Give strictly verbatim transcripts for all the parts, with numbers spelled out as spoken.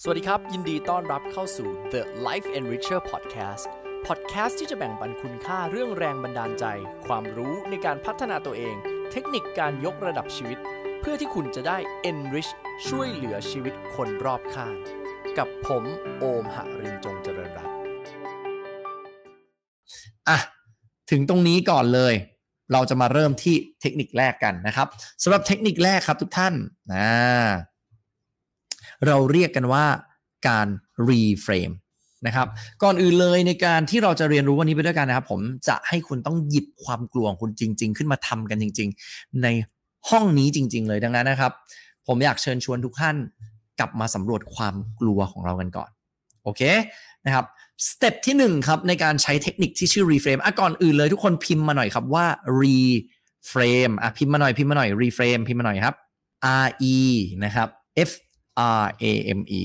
สวัสดีครับยินดีต้อนรับเข้าสู่ The Life Enricher Podcast Podcast ที่จะแบ่งปันคุณค่าเรื่องแรงบันดาลใจความรู้ในการพัฒนาตัวเองเทคนิคการยกระดับชีวิตเพื่อที่คุณจะได้ enrich ช่วยเหลือชีวิตคนรอบข้างกับผมโอมหรินทร์จงเจริญรัตน์อ่ะถึงตรงนี้ก่อนเลยเราจะมาเริ่มที่เทคนิคแรกกันนะครับสำหรับเทคนิคแรกครับทุกท่านนะเราเรียกกันว่าการ reframe นะครับก่อนอื่นเลยในการที่เราจะเรียนรู้วันนี้ไปด้วยกันนะครับผมจะให้คุณต้องหยิบความกลัวของคุณจริงๆขึ้นมาทำกันจริงๆในห้องนี้จริงๆเลยดังนั้นนะครับผมอยากเชิญชวนทุกท่านกลับมาสำรวจความกลัวของเรากันก่อนโอเคนะครับสเต็ปที่หนึ่งครับในการใช้เทคนิคที่ชื่อ reframe อ่ะก่อนอื่นเลยทุกคนพิมพ์มาหน่อยครับว่า reframe อ่ะพิมพ์มาหน่อยพิมพ์มาหน่อย reframe พิมพ์มาหน่อยครับ r e นะครับ f r a m e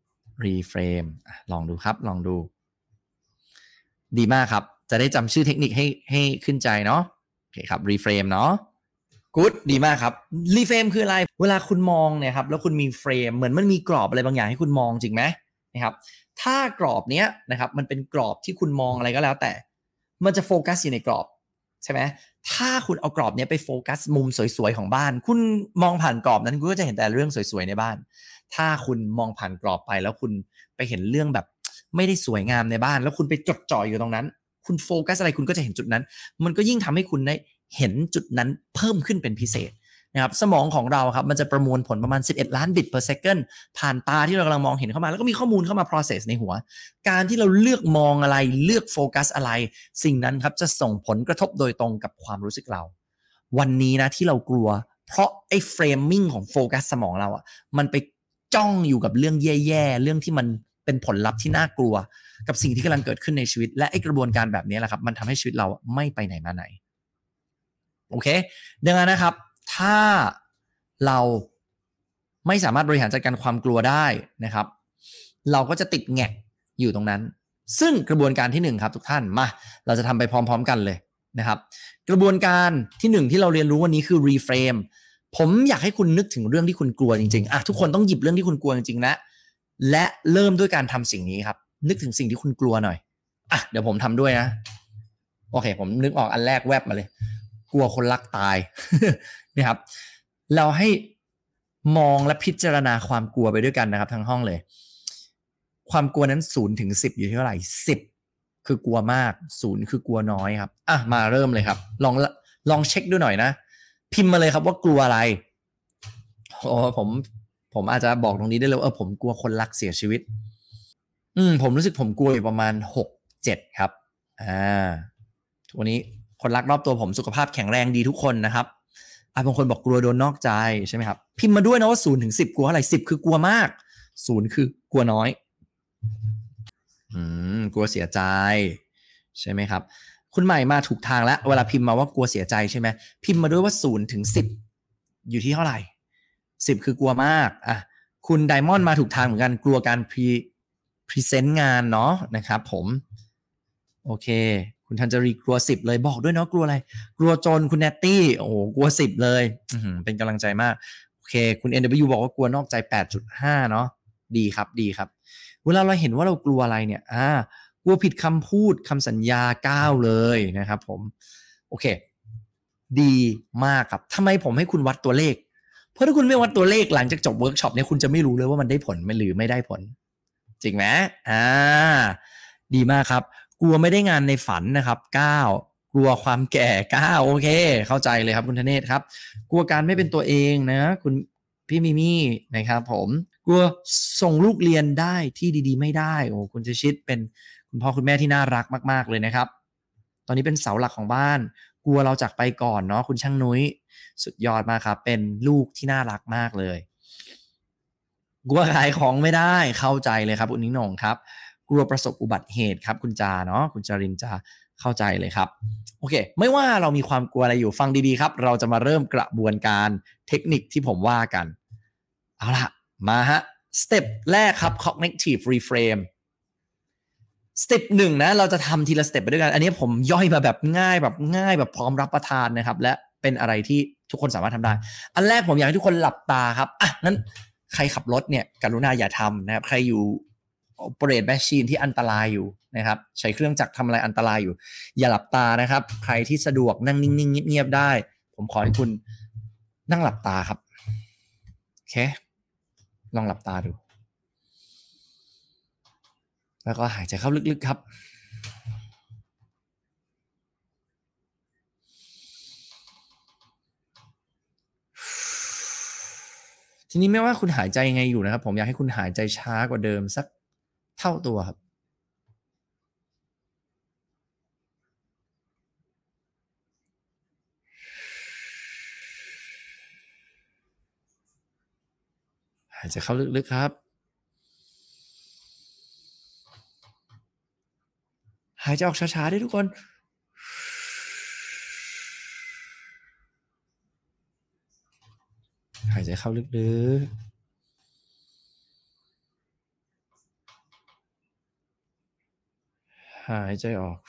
reframe ลองดูครับลองดูดีมากครับจะได้จำชื่อเทคนิคให้ให้ขึ้นใจเนาะโอเคครับ reframe เนาะ good ดีมากครับ reframe คืออะไรเวลาคุณมองเนี่ยครับแล้วคุณมีเฟรมเหมือนมันมีกรอบอะไรบางอย่างให้คุณมองจริงไหมนะครับถ้ากรอบเนี้ยนะครับมันเป็นกรอบที่คุณมองอะไรก็แล้วแต่มันจะโฟกัสอยู่ในกรอบใช่ไหมถ้าคุณเอากรอบเนี้ยไปโฟกัสมุมสวยๆของบ้านคุณมองผ่านกรอบนั้นคุณก็จะเห็นแต่เรื่องสวยๆในบ้านถ้าคุณมองผ่านกรอบไปแล้วคุณไปเห็นเรื่องแบบไม่ได้สวยงามในบ้านแล้วคุณไปจดจ่ออยู่ตรงนั้นคุณโฟกัสอะไรคุณก็จะเห็นจุดนั้นมันก็ยิ่งทำให้คุณได้เห็นจุดนั้นเพิ่มขึ้นเป็นพิเศษนะครับสมองของเราครับมันจะประมวลผลประมาณสิบเอ็ดล้านบิต per second ผ่านตาที่เรากำลังมองเห็นเข้ามาแล้วก็มีข้อมูลเข้ามา process ในหัวการที่เราเลือกมองอะไรเลือกโฟกัสอะไรสิ่งนั้นครับจะส่งผลกระทบโดยตรงกับความรู้สึกเราวันนี้นะที่เรากลัวเพราะไอ้ framing ของโฟกัสสมองเราอ่ะมันไปจ้องอยู่กับเรื่องแย่ๆเรื่องที่มันเป็นผลลัพธ์ที่น่ากลัวกับสิ่งที่กำลังเกิดขึ้นในชีวิตและไอ้กระบวนการแบบนี้แหละครับมันทำให้ชีวิตเราไม่ไปไหนมาไหนโอเคดังนั้นนะครับถ้าเราไม่สามารถบริหารจัดการความกลัวได้นะครับเราก็จะติดแงกอยู่ตรงนั้นซึ่งกระบวนการที่หนึ่งครับทุกท่านมาเราจะทำไปพร้อมๆกันเลยนะครับกระบวนการที่หนึ่งที่เราเรียนรู้วันนี้คือ reframe ผมอยากให้คุณนึกถึงเรื่องที่คุณกลัวจริงๆอ่ะทุกคนต้องหยิบเรื่องที่คุณกลัวจริงๆนะและเริ่มด้วยการทำสิ่งนี้ครับนึกถึงสิ่งที่คุณกลัวหน่อยอ่ะเดี๋ยวผมทำด้วยนะโอเคผมนึกออกอันแรกแวบมาเลยกลัวคนรักตาย นี่ครับเราให้มองและพิจารณาความกลัวไปด้วยกันนะครับทั้งห้องเลยความกลัวนั้นศูนย์ถึงสิบอยู่ที่เท่าไหร่สิบคือกลัวมากศูนย์คือกลัวน้อยครับอ่ะมาเริ่มเลยครับลองลองเช็คดูหน่อยนะพิมพ์มาเลยครับว่ากลัวอะไรโอ้ผมผมอาจจะบอกตรงนี้ได้เลยเออผมกลัวคนรักเสียชีวิตอืมผมรู้สึกผมกลัวอยู่ประมาณหก เจ็ดครับอ่าวันนี้คนรักรอบตัวผมสุขภาพแข็งแรงดีทุกคนนะครับอ่ะบางคนบอกกลัวโดนนอกใจใช่ไหมครับพิมพ์มาด้วยนะว่าศูนย์ถึงสิบกลัวอะไรสิบคือกลัวมากศูนย์คือกลัวน้อยอืมกลัวเสียใจใช่ไหมครับคุณใหม่มาถูกทางแล้วเวลาพิมพ์มาว่ากลัวเสียใจใช่ไหมพิมพ์มาด้วยว่าศูนย์ถึงสิบอยู่ที่เท่าไหร่สิบคือกลัวมากอ่ะคุณไดมอนด์มาถูกทางเหมือนกันกลัวการพรีพรีเซนต์งานเนาะนะครับผมโอเคคุณธัญรีกลัวสิบเลยบอกด้วยเนาะกลัวอะไรกลัวจนคุณแนตตี้โอ้โหกลัวสิบเลยเป็นกำลังใจมากโอเคคุณ เอ็น ดับเบิลยู บอกว่ากลัวนอกใจ แปดจุดห้า เนาะดีครับดีครับเวลาเราเห็นว่าเรากลัวอะไรเนี่ยอ่ากลัวผิดคำพูดคำสัญญาเก้าเลยนะครับผมโอเคดีมากครับทำไมผมให้คุณวัดตัวเลขเพราะถ้าคุณไม่วัดตัวเลขหลังจากจบเวิร์กช็อปเนี่ยคุณจะไม่รู้เลยว่ามันได้ผลหรือไม่ได้ผลจริงไหมอ่าดีมากครับกลัวไม่ได้งานในฝันนะครับเก้ากลัวความแก่เก้าโอเคเข้าใจเลยครับคุณธเนศครับกลัวการไม่เป็นตัวเองนะคุณพี่มิมี่นะครับผมกลัวส่งลูกเรียนได้ที่ดีๆไม่ได้โอ้คุณจะชิดเป็นคุณพ่อคุณแม่ที่น่ารักมากๆเลยนะครับตอนนี้เป็นเสาหลักของบ้านกลัวเราจากไปก่อนเนาะคุณช่างนุ้ยสุดยอดมากครับเป็นลูกที่น่ารักมากเลยกลัวขายของไม่ได้เข้าใจเลยครับคุณนิ้งหน่งครับกลัวประสบอุบัติเหตุครับคุณจาเนาะคุณจารินจาเข้าใจเลยครับโอเคไม่ว่าเรามีความกลัวอะไรอยู่ฟังดีๆครับเราจะมาเริ่มกระบวนการเทคนิคที่ผมว่ากันเอาล่ะมาฮะสเต็ปแรกครับ cognitive reframe สเต็ปหนึ่งนะเราจะทำทีละสเต็ปไปด้วยกันอันนี้ผมย่อยมาแบบง่ายแบบง่ายแบบพร้อมรับประทานนะครับและเป็นอะไรที่ทุกคนสามารถทำได้อันแรกผมอยากให้ทุกคนหลับตาครับอ่ะงั้นใครขับรถเนี่ยกรุณาอย่าทำนะครับใครอยู่ operate machine ที่อันตรายอยู่นะครับใช้เครื่องจักรทำอะไรอันตรายอยู่อย่าหลับตานะครับใครที่สะดวกนั่งนิ่งๆเงียบๆได้ผมขอให้คุณนั่งหลับตาครับโอเคลองหลับตาดูแล้วก็หายใจเข้าลึกๆครับทีนี้ไม่ว่าคุณหายใจยังไงอยู่นะครับผมอยากให้คุณหายใจช้ากว่าเดิมสักเท่าตัวครับหายใจเข้าลึกๆครับหายใจออกช้าๆได้ทุกคนหายใจเข้าลึกๆหายใจออก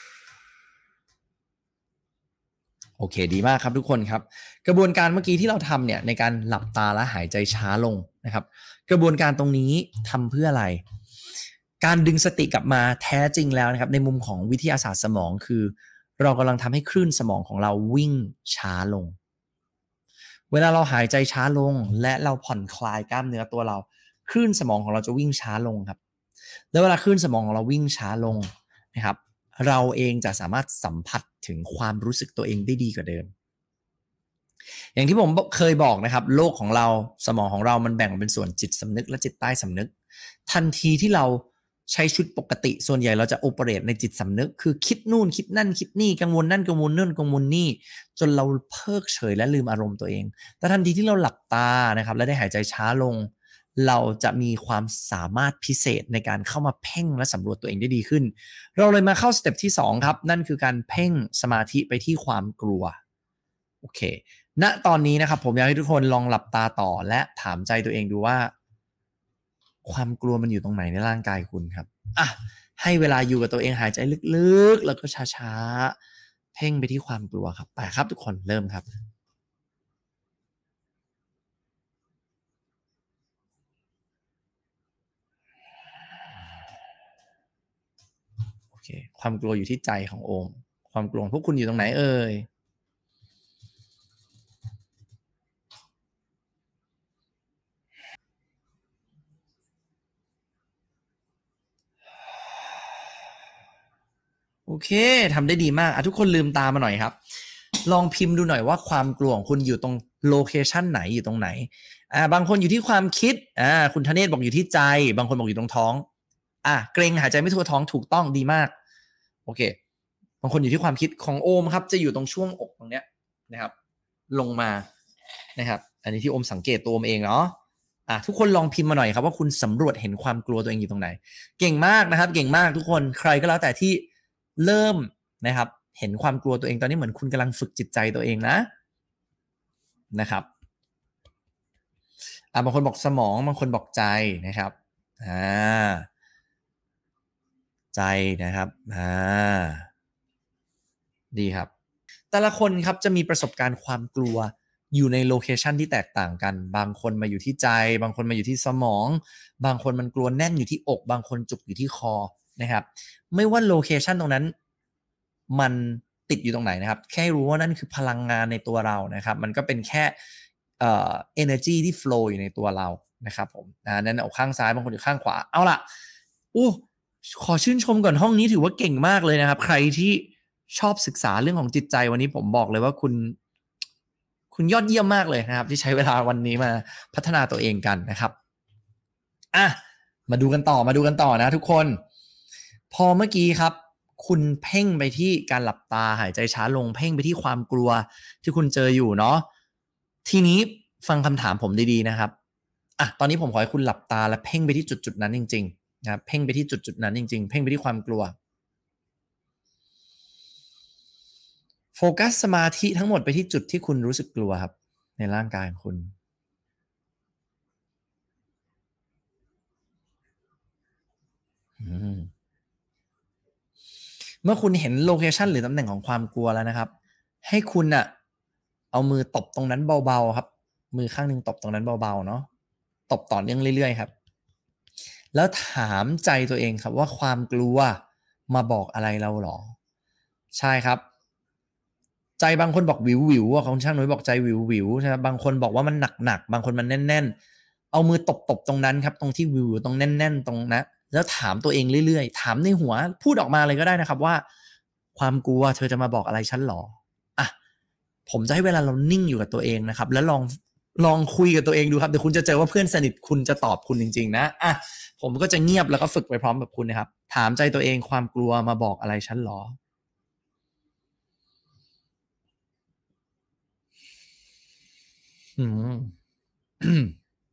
โอเคดีมากครับทุกคนครับกระบวนการเมื่อกี้ที่เราทำเนี่ยในการหลับตาและหายใจช้าลงนะครับกระบวนการตรงนี้ทำเพื่ออะไรการดึงสติกลับมาแท้จริงแล้วนะครับในมุมของวิทยาศาสตร์สมองคือเรากำลังทำให้คลื่นสมองของเราวิ่งช้าลงเวลาเราหายใจช้าลงและเราผ่อนคลายกล้ามเนื้อตัวเราคลื่นสมองของเราจะวิ่งช้าลงครับแล้วเวลาคลื่นสมองของเราวิ่งช้าลงนะครับเราเองจะสามารถสัมผัสถึงความรู้สึกตัวเองได้ดีกว่าเดิมอย่างที่ผมเคยบอกนะครับโลกของเราสมองของเรามันแบ่งเป็นส่วนจิตสำนึกและจิตใต้สำนึกทันทีที่เราใช้ชุดปกติส่วนใหญ่เราจะโอเปเรตในจิตสำนึกคือคิดนู่นคิดนั่นคิดนี่กังวลนั่นกังวลนู่นกังวลนี่จนเราเพิกเฉยและลืมอารมณ์ตัวเองแต่ทันทีที่เราหลับตานะครับและได้หายใจช้าลงเราจะมีความสามารถพิเศษในการเข้ามาเพ่งและสำรวจตัวเองได้ดีขึ้นเราเลยมาเข้าสเต็ปที่สองครับนั่นคือการเพ่งสมาธิไปที่ความกลัวโอเคณตอนนี้นะครับผมอยากให้ทุกคนลองหลับตาต่อและถามใจตัวเองดูว่าความกลัวมันอยู่ตรงไหนในร่างกายคุณครับอ่ะให้เวลาอยู่กับตัวเองหายใจลึกๆแล้วก็ช้าๆเพ่งไปที่ความกลัวครับไปครับทุกคนเริ่มครับโอเคความกลัวอยู่ที่ใจของโอมความกลัวของพวกคุณอยู่ตรงไหนเอ่ยโอเคทำได้ดีมากอ่ะทุกคนลืมตามาหน่อยครับลองพิมพ์ดูหน่อยว่าความกลัวของคุณอยู่ตรงโลเคชันไหนอยู่ตรงไหนอ่าบางคนอยู่ที่ความคิดอ่าคุณธเนศบอกอยู่ที่ใจบางคนบอกอยู่ตรงท้องอ่ะเกรงหายใจไม่ทั่วท้องถูกต้องดีมากโอเคบางคนอยู่ที่ความคิดของโอมครับจะอยู่ตรงช่วงอกตรงเนี้ยนะครับลงมานะครับอันนี้ที่โอมสังเกตตัวโอมเองเนาะอ่ะทุกคนลองพิมพ์มาหน่อยครับว่าคุณสำรวจเห็นความกลัวตัวเองอยู่ตรงไหนเก่งมากนะครับเก่งมากทุกคนใครก็แล้วแต่ที่เริ่มนะครับเห็นความกลัวตัวเองตอนนี้เหมือนคุณกำลังฝึกจิตใจตัวเองนะนะครับอ่ะบางคนบอกสมองบางคนบอกใจนะครับอ่าใจนะครับอ่าดีครับแต่ละคนครับจะมีประสบการณ์ความกลัวอยู่ในโลเคชันที่แตกต่างกันบางคนมาอยู่ที่ใจบางคนมาอยู่ที่สมองบางคนมันกลัวแน่นอยู่ที่อกบางคนจุกอยู่ที่คอนะครับไม่ว่าโลเคชันตรงนั้นมันติดอยู่ตรงไหนนะครับแค่รู้ว่านั่นคือพลังงานในตัวเรานะครับมันก็เป็นแค่เอ่อ energy ที่ flow อยู่ในตัวเรานะครับผมนะนั้นเอาข้างซ้ายบางคนอยู่ข้างขวาเอาล่ะอู้ขอชื่นชมก่อนห้องนี้ถือว่าเก่งมากเลยนะครับใครที่ชอบศึกษาเรื่องของจิตใจวันนี้ผมบอกเลยว่าคุณคุณยอดเยี่ยมมากเลยนะครับที่ใช้เวลาวันนี้มาพัฒนาตัวเองกันนะครับอ่ะมาดูกันต่อมาดูกันต่อนะทุกคนพอเมื่อกี้ครับคุณเพ่งไปที่การหลับตาหายใจช้าลงเพ่งไปที่ความกลัวที่คุณเจออยู่เนาะทีนี้ฟังคำถามผมดีๆนะครับอ่ะตอนนี้ผมขอให้คุณหลับตาและเพ่งไปที่จุดๆนั้นจริงๆนะครับเพ่งไปที่จุดๆนั้นจริงๆเพ่งไปที่ความกลัวโฟกัสสมาธิทั้งหมดไปที่จุดที่คุณรู้สึกกลัวครับในร่างกายของคุณเมื่อคุณเห็นโลเคชันหรือตำแหน่งของความกลัวแล้วนะครับให้คุณอะเอามือตบตรงนั้นเบาๆครับมือข้างหนึ่งตบตรงนั้นเบาๆเนาะตบต่อเนื่องเรื่อยๆครับแล้วถามใจตัวเองครับว่าความกลัวมาบอกอะไรเราหรอใช่ครับใจบางคนบอกวิววิวอ่ะของช่างนุ้ยบอกใจวิววิวใช่ไหมบางคนบอกว่ามันหนักหนักบางคนมันแน่นๆเอามือตบๆตรงนั้นครับตรงที่วิวตรงแน่นๆตรงนั้นแล้วถามตัวเองเรื่อยๆถามในหัวพูดออกมาเลยก็ได้นะครับว่าความกลัวเธอจะมาบอกอะไรฉันหรออ่ะผมจะให้เวลาเรานิ่งอยู่กับตัวเองนะครับแล้วลองลองคุยกับตัวเองดูครับเดี๋ยวคุณจะเจอว่าเพื่อนสนิทคุณจะตอบคุณจริงๆนะอ่ะผมก็จะเงียบแล้วก็ฝึกไปพร้อมกับคุณนะครับถามใจตัวเองความกลัวมาบอกอะไรฉันหรออืม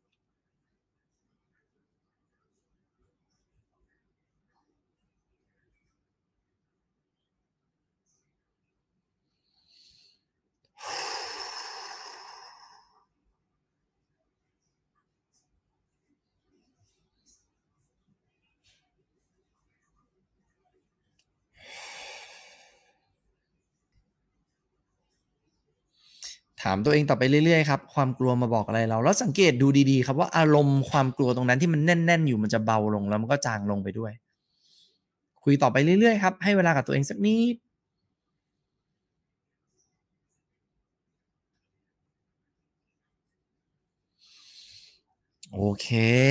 ถามตัวเองต่อไปเรื่อยๆครับความกลัวมาบอกอะไรเราแล้วสังเกตดูดีๆครับว่าอารมณ์ความกลัวตรงนั้นที่มันแน่นๆอยู่มันจะเบาลงแล้วมันก็จางลงไปด้วยคุยต่อไปเรื่อยๆครับให้เวลากับตัวเองสักนิดโอเค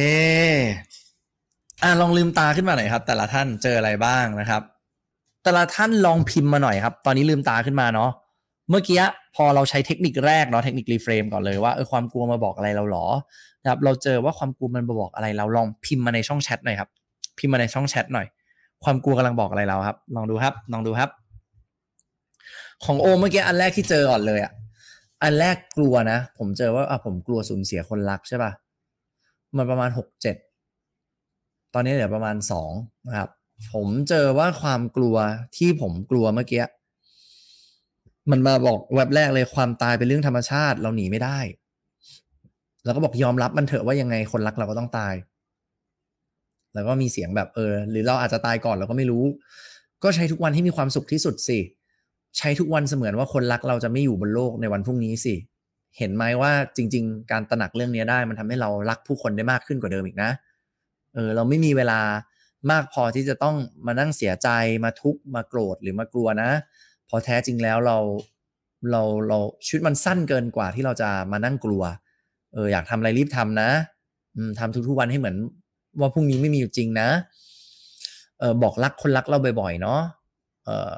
อ่ะลองลืมตาขึ้นมาหน่อยครับแต่ละท่านเจออะไรบ้างนะครับแต่ละท่านลองพิมพ์มาหน่อยครับตอนนี้ลืมตาขึ้นมาเนาะเมื่อกี้พอเราใช้เทคนิคแรกเนาะเทคนิครีเฟรมก่อนเลยว่าเออความกลัวมาบอกอะไรเราหรอนะครับเราเจอว่าความกลัวมันมาบอกอะไรเราลองพิมพ์มาในช่องแชทหน่อยครับพิมพ์มาในช่องแชทหน่อยความกลัวกำลังบอกอะไรเราครับลองดูครับลองดูครับของโอมเมื่อกี้อันแรกที่เจอก่อนเลยอ่ะอันแรกกลัวนะผมเจอว่าอ่ะผมกลัวสูญเสียคนรักใช่ป่ะมันประมาณหกเจ็ดตอนนี้เหลือประมาณสองนะครับผมเจอว่าความกลัวที่ผมกลัวเมื่อกี้มันมาบอกแวบแรกเลยความตายเป็นเรื่องธรรมชาติเราหนีไม่ได้แล้วก็บอกยอมรับมันเถอะว่ายังไงคนรักเราก็ต้องตายแล้วก็มีเสียงแบบเออหรือเราอาจจะตายก่อนเราก็ไม่รู้ก็ใช้ทุกวันให้มีความสุขที่สุดสิใช้ทุกวันเสมือนว่าคนรักเราจะไม่อยู่บนโลกในวันพรุ่งนี้สิเห็นไหมว่าจริงๆการตระหนักเรื่องนี้ได้มันทำให้เรารักผู้คนได้มากขึ้นกว่าเดิมอีกนะเออเราไม่มีเวลามากพอที่จะต้องมานั่งเสียใจมาทุกข์มาโกรธหรือมากลัวนะพอแท้จริงแล้วเราเราเราชีวิตมันสั้นเกินกว่าที่เราจะมานั่งกลัวเอออยากทำอะไรรีบทำนะอืมทำทุกๆวันให้เหมือนว่าพรุ่งนี้ไม่มีอยู่จริงนะเออบอกรักคนรักเราบ่อยๆเนาะเออ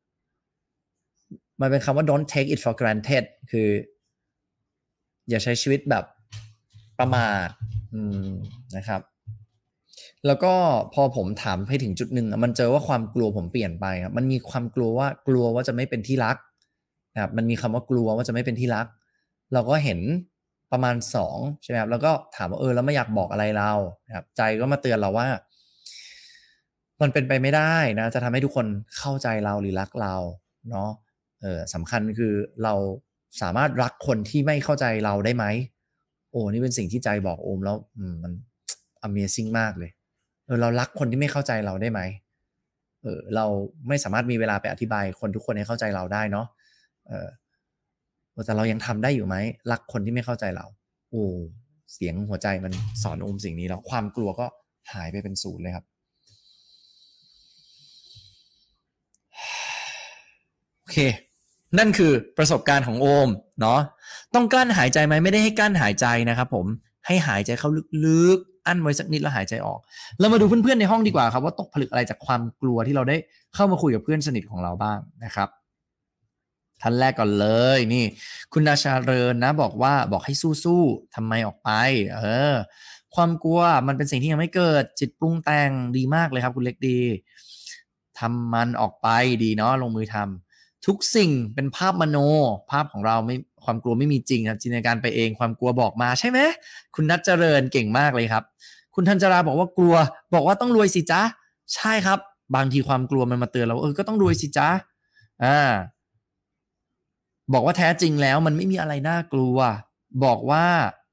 มันเป็นคำว่า don't take it for granted คืออย่าใช้ชีวิตแบบประมาทอืมนะครับแล้วก็พอผมถามให้ถึงจุดหนึ่งมันเจอว่าความกลัวผมเปลี่ยนไปครับมันมีความกลัวว่ากลัวว่าจะไม่เป็นที่รักนะครับมันมีคำว่ากลัวว่าจะไม่เป็นที่รักเราก็เห็นประมาณสองใช่ไหมครับแล้วก็ถามว่าเออแล้วไม่อยากบอกอะไรเรานะครับใจก็มาเตือนเราว่ามันเป็นไปไม่ได้นะจะทำให้ทุกคนเข้าใจเราหรือรักเราเนาะเออสำคัญคือเราสามารถรักคนที่ไม่เข้าใจเราได้ไหมโอ้นี่เป็นสิ่งที่ใจบอกโอมแล้วมัน Amazing มากเลยเออเรารักคนที่ไม่เข้าใจเราได้ไหมเออเราไม่สามารถมีเวลาไปอธิบายคนทุกคนให้เข้าใจเราได้เนาะเออแต่เรายังทำได้อยู่ไหมรักคนที่ไม่เข้าใจเราโอ้เสียงหัวใจมันสอนโอมสิ่งนี้แล้วความกลัวก็หายไปเป็นศูนย์เลยครับโอเคนั่นคือประสบการณ์ของโอมเนาะต้องกลั้นหายใจไหมไม่ได้ให้กลั้นหายใจนะครับผมให้หายใจเข้าลึกๆอั้นไว้สักนิดแล้วหายใจออกเรามาดูเพื่อนๆในห้องดีกว่าครับว่าตกผลึกอะไรจากความกลัวที่เราได้เข้ามาคุยกับเพื่อนสนิทของเราบ้างนะครับท่านแรกก่อนเลยนี่คุณนาชาเริญนะบอกว่าบอกให้สู้ๆทำไมออกไปเออความกลัวมันเป็นสิ่งที่ยังไม่เกิดจิตปรุงแต่งดีมากเลยครับคุณเล็กดีทำมันออกไปดีเนาะลงมือทำทุกสิ่งเป็นภาพมโนภาพของเราไม่ความกลัวไม่มีจริงครับจินตนาการไปเองความกลัวบอกมาใช่ไหมคุณนัทเจริญเก่งมากเลยครับคุณธัญจราบอกว่ากลัวบอกว่าต้องรวยสิจ๊ะใช่ครับบางทีความกลัวมันมาเตือนเราเออก็ต้องรวยสิจ๊ะอ่า บอกว่าแท้จริงแล้วมันไม่มีอะไรน่ากลัวบอกว่า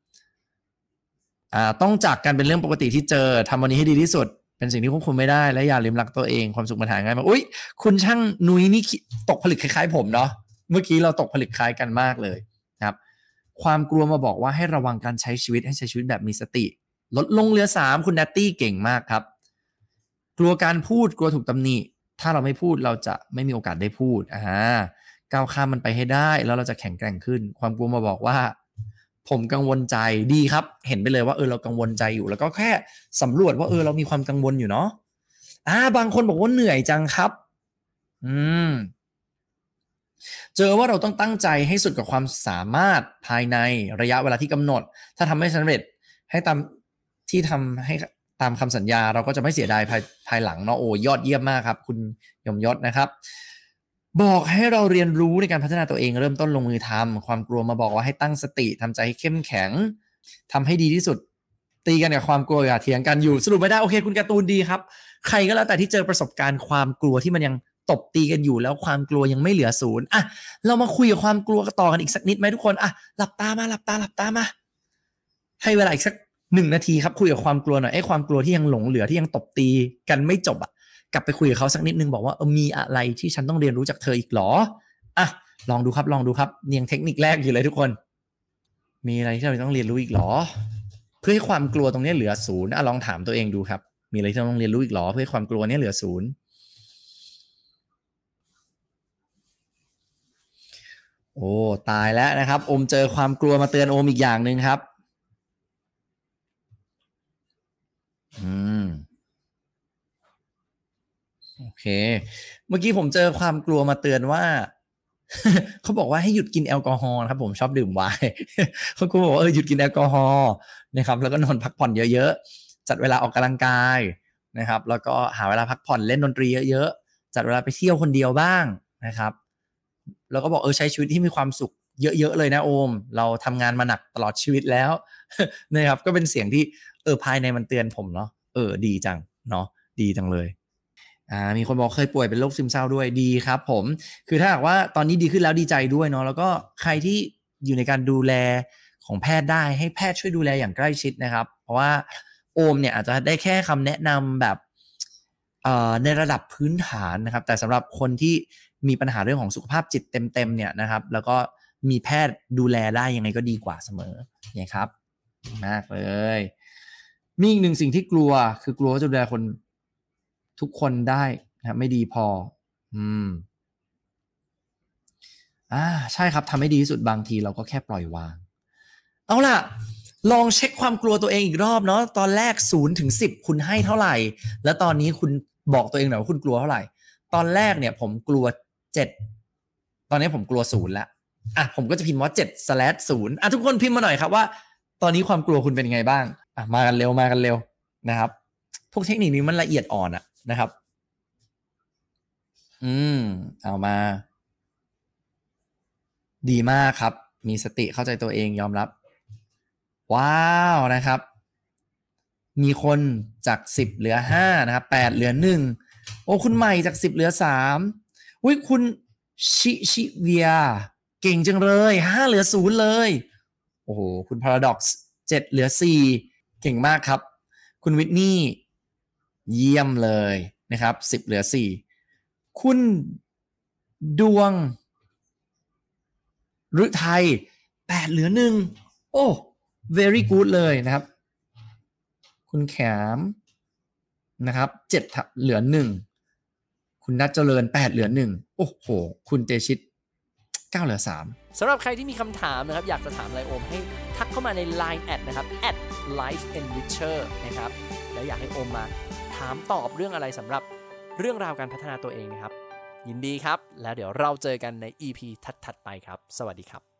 อ่าต้องจากกันเป็นเรื่องปกติที่เจอทำวันนี้ให้ดีที่สุดเป็นสิ่งที่ควบคุมไม่ได้และอย่าลืมรักตัวเองความสุขมันหาง่ายมากอุ้ยคุณช่างนุ้ยนี่ตกผลึกคล้ายๆผมเนาะเมื่อกี้เราตกผลึกคล้ายกันมากเลยนะครับความกลัวมาบอกว่าให้ระวังการใช้ชีวิตให้ใช้ชีวิตแบบมีสติลดลงเหลือสามคุณนัตตี้เก่งมากครับกลัวการพูดกลัวถูกตำหนิถ้าเราไม่พูดเราจะไม่มีโอกาสได้พูดอ่าก้าวข้ามมันไปให้ได้แล้วเราจะแข็งแกร่งขึ้นความกลัวมาบอกว่าผมกังวลใจดีครับเห็นไปเลยว่าเออเรากังวลใจอยู่แล้วก็แค่สำรวจว่าเออเรามีความกังวลอยู่เนาะอ่าบางคนบอกว่าเหนื่อยจังครับอืมเจอว่าเราต้องตั้งใจให้สุดกับความสามารถภายในระยะเวลาที่กำหนดถ้าทำไม่สำเร็จให้ตามที่ทำให้ตามคำสัญญาเราก็จะไม่เสียดายภายภายหลังเนาะโอ้ยอดเยี่ยมมากครับคุณยมยศนะครับบอกให้เราเรียนรู้ในการพัฒนาตัวเองเริ่มต้นลงมือทำความกลัวมาบอกว่าให้ตั้งสติทำใจให้เข้มแข็งทำให้ดีที่สุดตีกันกับความกลัวอย่าเถียงกันอยู่สรุปไม่ได้โอเคคุณการ์ตูนดีครับใครก็แล้วแต่ที่เจอประสบการณ์ความกลัวที่มันยังตบตีกันอยู่แล้วความกลัวยังไม่เหลือศูนย์อ่ะเรามาคุยกับความกลัวต่อกันอีกสักนิดไหมทุกคนอ่ะหลับตามาหลับตาหลับตามาให้เวลาอีกสักหนึ่งนาทีครับคุยกับความกลัวหน่อยไอ้ความกลัวที่ยังหลงเหลือที่ยังตบตีกันไม่จบอ่ะกลับไปคุยกับเขาสักนิดนึงบอกว่าเออมีอะไรที่ฉันต้องเรียนรู้จากเธออีกหรออ่ะลองดูครับลองดูครับเนียงเทคนิคแรกอยู่เลยทุกคนมีอะไรที่เราต้องเรียนรู้อีกหรอเพื่อให้ความกลัวตรงนี้เหลือศูนย์อ่ะลองถามตัวเองดูครับมีอะไรที่เราต้องเรียนรู้อีกหรอเพื่อให้ความกลัวนี้เหลือศูนย์โอ้ตายแล้วนะครับโอมเจอความกลัวมาเตือนโอมอีกอย่างนึงครับอืมโอเคเมื่อกี้ผมเจอความกลัวมาเตือนว่า เขาบอกว่าให้หยุดกินแอลกอฮอล์ครับผมชอบดื่มไวน์ เขาก็บอกว่าเออหยุดกินแอลกอฮอล์นะครับแล้วก็นอนพักผ่อนเยอะๆจัดเวลาออกกำลังกายนะครับแล้วก็หาเวลาพักผ่อนเล่นดนตรีเยอะๆจัดเวลาไปเที่ยวคนเดียวบ้างนะครับแล้วก็บอกเออใช้ชีวิตที่มีความสุขเยอะๆเลยนะโอมเราทำงานมาหนักตลอดชีวิตแล้ว นะครับก็เป็นเสียงที่เออภายในมันเตือนผมเนาะเออดีจังเนาะดีจังเลยอ่ามีคนบอกเคยป่วยเป็นโรคซึมเศร้าด้วยดีครับผมคือถ้าหากว่าตอนนี้ดีขึ้นแล้วดีใจด้วยเนาะแล้วก็ใครที่อยู่ในการดูแลของแพทย์ได้ให้แพทย์ช่วยดูแลอย่างใกล้ชิดนะครับเพราะว่าโอมเนี่ยอาจจะได้แค่คำแนะนำแบบเอ่อในระดับพื้นฐานนะครับแต่สำหรับคนที่มีปัญหาเรื่องของสุขภาพจิตเต็มๆเนี่ยนะครับแล้วก็มีแพทย์ดูแลได้ยังไงก็ดีกว่าเสมอนะครับมากเลยมีอีกหนึ่งสิ่งที่กลัวคือกลัวว่าจะดูแลคนทุกคนได้นะไม่ดีพออืมอ่าใช่ครับทำให้ดีที่สุดบางทีเราก็แค่ปล่อยวางเอาล่ะลองเช็คความกลัวตัวเองอีกรอบเนาะตอนแรกศูนย์ถึงสิบคุณให้เท่าไหร่แล้วตอนนี้คุณบอกตัวเองหน่อยว่าคุณกลัวเท่าไหร่ตอนแรกเนี่ยผมกลัวเจ็ดตอนนี้ผมกลัวศูนย์แล้วอ่ะผมก็จะพิมพ์ว่าเจ็ด slash ศูนย์อ่ะทุกคนพิมพ์มาหน่อยครับว่าตอนนี้ความกลัวคุณเป็นยังไงบ้างอ่ะมากันเร็วมากันเร็วนะครับพวกเทคนิคนี้มันละเอียดอ่อนอะนะครับอืมเอามาดีมากครับมีสติเข้าใจตัวเองยอมรับว้าวนะครับมีคนจากสิบเหลือห้านะครับแปดเหลือหนึ่งโอ้คุณใหม่จากสิบเหลือสามอุ้ยคุณชิชิเวียเก่งจังเลยห้าเหลือศูนย์เลยโอ้โหคุณ Paradox เจ็ดเหลือสี่เก่งมากครับคุณวิทนี่เยี่ยมเลยนะครับสิบเหลือสี่คุณดวงฤทัยแปดเหลือหนึ่งโอ้ very good เลยนะครับคุณแขมนะครับเจ็ดเหลือหนึ่งคุณนัทเจริญแปดเหลือหนึ่งโอ้โหคุณเตชิตเก้าเหลือสามสำหรับใครที่มีคำถามนะครับอยากจะถามอะไรโอมให้ทักเข้ามาใน ไลน์ แอดนะครับ แอท ไลฟ์ เอ็น ริช เชอร์ นะครับแล้วอยากให้โอมมาถามตอบเรื่องอะไรสำหรับเรื่องราวการพัฒนาตัวเองนะครับยินดีครับแล้วเดี๋ยวเราเจอกันใน อี พี ถัดๆไปครับสวัสดีครับ